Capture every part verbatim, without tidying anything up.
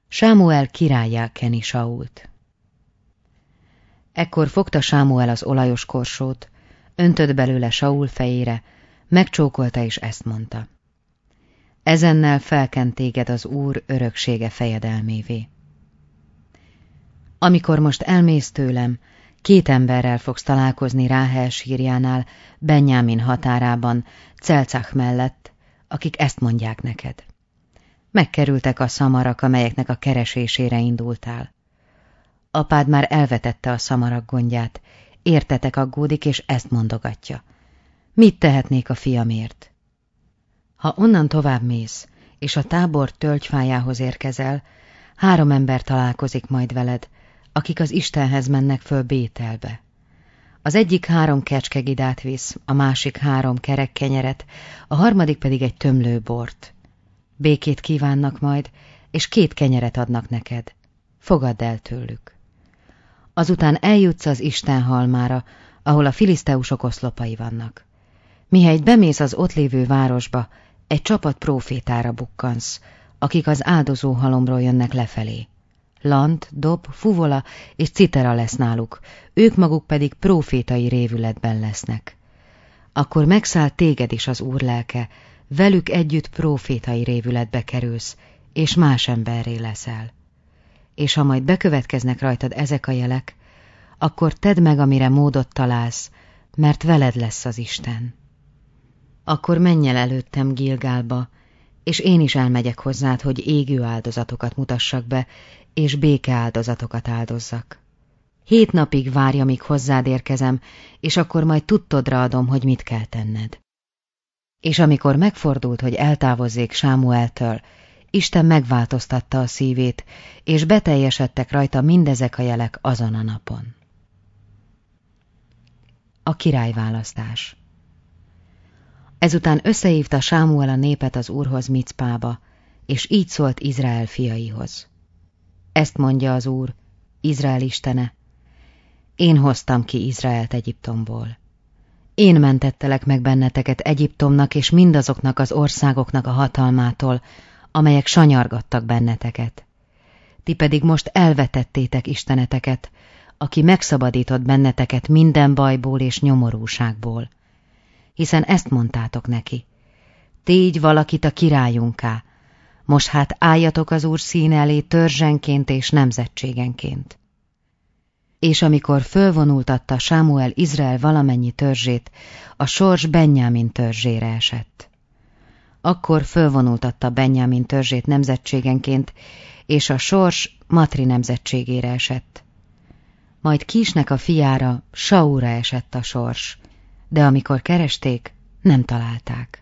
Sámuel királlyá keni Sault. Ekkor fogta Sámuel az olajos korsót, öntött belőle Saul fejére, megcsókolta és ezt mondta: ezennel felkent téged az Úr öröksége fejedelmévé. Amikor most elmész tőlem, két emberrel fogsz találkozni Ráhel sírjánál, Benjámin határában, Celcach mellett, akik ezt mondják neked: megkerültek a szamarak, amelyeknek a keresésére indultál. Apád már elvetette a szamarak gondját, értetek aggódik, és ezt mondogatja: mit tehetnék a fiamért? Ha onnan tovább mész, és a tábor tölgyfájához érkezel, három ember találkozik majd veled, akik az Istenhez mennek föl Bételbe. Az egyik három kecskegidát visz, a másik három kerek kenyeret, a harmadik pedig egy tömlő bort. Békét kívánnak majd, és két kenyeret adnak neked. Fogadd el tőlük. Azután eljutsz az Isten halmára, ahol a filiszteusok oszlopai vannak. Mihelyt bemész az ott lévő városba, egy csapat prófétára bukkansz, akik az áldozó halomról jönnek lefelé. Lant, dob, fuvola és citera lesz náluk, ők maguk pedig prófétai révületben lesznek. Akkor megszáll téged is az Úr lelke, velük együtt prófétai révületbe kerülsz, és más emberré leszel. És ha majd bekövetkeznek rajtad ezek a jelek, akkor tedd meg, amire módot találsz, mert veled lesz az Isten. Akkor menj el előttem Gilgálba, és én is elmegyek hozzád, hogy égő áldozatokat mutassak be, és béke áldozatokat áldozzak. Hét napig várj, amíg hozzád érkezem, és akkor majd tudtodra adom, hogy mit kell tenned. És amikor megfordult, hogy eltávozzék Sámueltől, Isten megváltoztatta a szívét, és beteljesedtek rajta mindezek a jelek azon a napon. A királyválasztás. Ezután összehívta Sámuel a népet az Úrhoz Micpába, és így szólt Izrael fiaihoz: ezt mondja az Úr, Izrael istene: én hoztam ki Izraelt Egyiptomból. Én mentettelek meg benneteket Egyiptomnak és mindazoknak az országoknak a hatalmától, amelyek sanyargattak benneteket. Ti pedig most elvetettétek isteneteket, aki megszabadított benneteket minden bajból és nyomorúságból. Hiszen ezt mondtátok neki: tégy valakit a királyunká, most hát álljatok az Úr színe elé törzsenként és nemzetségenként. És amikor fölvonultatta Sámuel Izrael valamennyi törzsét, a sors Benjámin törzsére esett. Akkor fölvonultatta Benjámin törzsét nemzetségenként, és a sors Matri nemzetségére esett. Majd Kísnek a fiára, Saulra esett a sors, de amikor keresték, nem találták.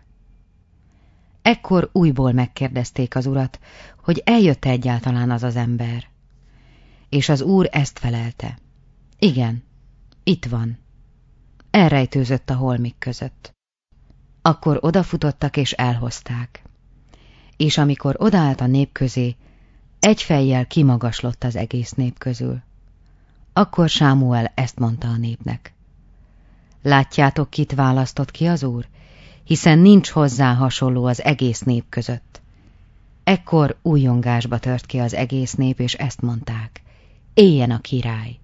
Ekkor újból megkérdezték az Urat, hogy eljött-e egyáltalán az az ember. És az Úr ezt felelte: igen, itt van. Elrejtőzött a holmik között. Akkor odafutottak és elhozták. És amikor odaállt a nép közé, egy fejjel kimagaslott az egész nép közül. Akkor Sámuel ezt mondta a népnek: látjátok, kit választott ki az Úr? Hiszen nincs hozzá hasonló az egész nép között. Ekkor újongásba tört ki az egész nép, és ezt mondták: éljen a király!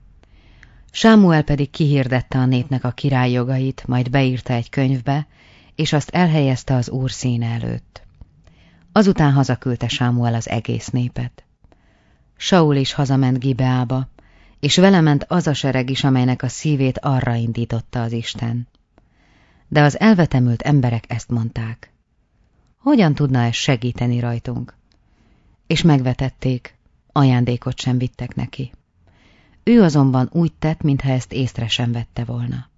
Sámuel pedig kihirdette a népnek a király jogait, majd beírta egy könyvbe, és azt elhelyezte az Úr színe előtt. Azután hazaküldte Sámuel az egész népet. Saul is hazament Gibeába, és vele ment az a sereg is, amelynek a szívét arra indította az Isten. De az elvetemült emberek ezt mondták: hogyan tudna ez segíteni rajtunk? És megvetették, ajándékot sem vittek neki. Ő azonban úgy tett, mintha ezt észre sem vette volna.